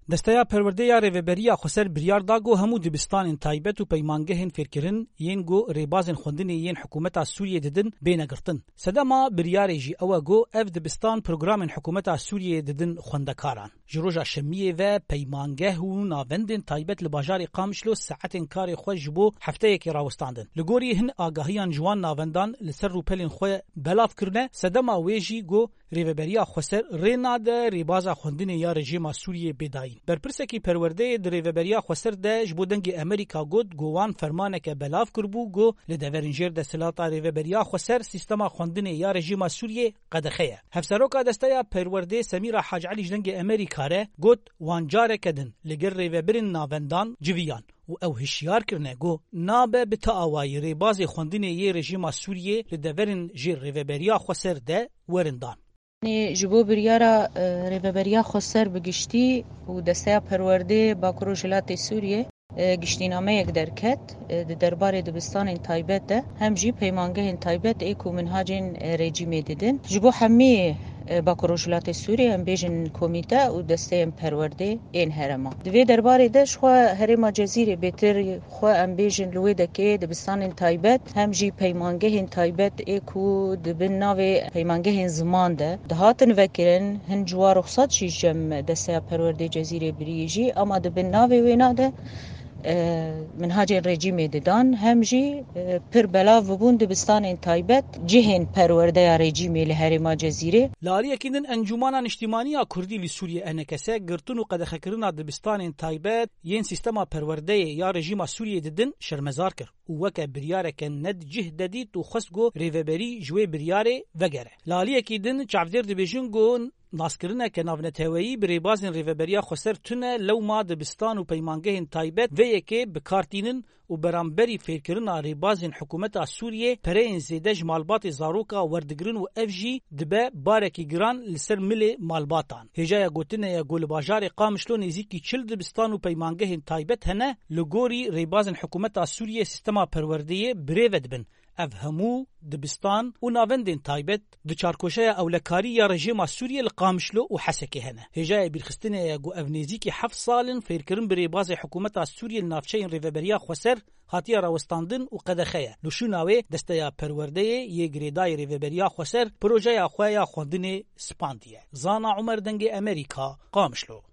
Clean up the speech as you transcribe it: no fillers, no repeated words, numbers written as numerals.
دستیا پرورده ریوبریا خسر بریار داگو همو دبستان تایبت و پیمانگهن فکرن ین گو ریبازن خوندن ین حکومت سوریه ددن بینگرتن سدما بریار جی او گو اف دبستان پروگرام حکومت سوریه ددن خوندکاران جروجا شمیه و پیمانگه و ناوندن تایبت لباجار قامشلو ساعتن کار خو جبو هفته یک راوستاندن لګوري هن آگاهیان جوان ناوندان لسر روپلن خو بلاف کرنه سدما ویجی گو ریوبریا خسر ریناد ریبازا خوندن یا رژیم سوریه بداین برپرسکی پرورده دریوبریا خسر ده جبودنگی امریکا گود گوان فرمانه که بلاف کربو گو لدورنجر ده سلاطا ریوبریا خسر سیستما خوندن یا رژیم سوریه قدخه هفسروکا دستیا پرورده سمیرا حاج علی جنگ امریکا ره گود وانجاره کدن لگر ریوبرین ناوندان جویان و او هشیار کرنه گو نابه بتاوای ریباز خوندن یا رژیم سوریه لدورن جر ریوبریا خسر ده ورندان جبو بریارا ریوبریا خسر بگشتی و دسته پرورده با کروجلات سوریه گشتینامه یک درکت درباره دبستان تایبت ده هم جی پیمانگه تایبت ایکو منهاجین رژیم دیدن جبو همه با کروجلات سوریه هم بیجن کمیته و دسته پرورده این هرما دوی درباره دش خو هرما جزیره بهتر خو هم بیجن لوی دکه دبستان تایبت هم جی پیمانگه تایبت ایکو دبن ناوی پیمانگه زمان ده دهاتن وکرن هن جوا رخصت شی جم دسته پرورده جزیره بریجی اما دبن ناوی ویناده منهاج رژیم دیدن همجی پر بلا و بون دبستان تایبت جهن پرورده رژیم لهرما جزیره لاریه کیندن انجمنان اجتماعی کردی لسوریه انکسه گرتون و قدخه کرنا دبستان تایبت ین سیستما پرورده یا رژیم سوریه دیدن شرمزار کر و وک بریاره که ند جهددی تو خسگو ریوبری جوی بریاره وگره لاریه کیندن چاودر دبیجنگو ناسکرینه که ناونتویی بریبازن ریوبریا خسر تونه لو ما دبستان و پیمانگه تایبت و یکی بکارتینن و برانبری فکرنا ریبازن حکومت سوریه پرین زیدج مالبات زاروکا وردگرن و افجی دبه بارکی گران لسر مل مالباتان هجایا گوتنه یا گول باجار قامشلو نزیکی 40 دبستان و پیمانگه تایبت هنه لګوري ریبازن حکومت سوریه سیستما پرورده بریود بن افهمو دبستان و ناوندن تایبت د چارکوشه اولکاری یا رژیم سوریه القامشلو و حسکه هنه هجای بالخستنه یا گو افنیزیکی 7 سالن فیرکرن بری باز حکومت سوریه نافچه ریوبریا خسر هاتیا راوستاندن و قدخه لشوناوی دسته پرورده ی گریدای ریوبریا خسر پروژه خویا خوندن سپاندیه زانا عمر دنگ امریکا قامشلو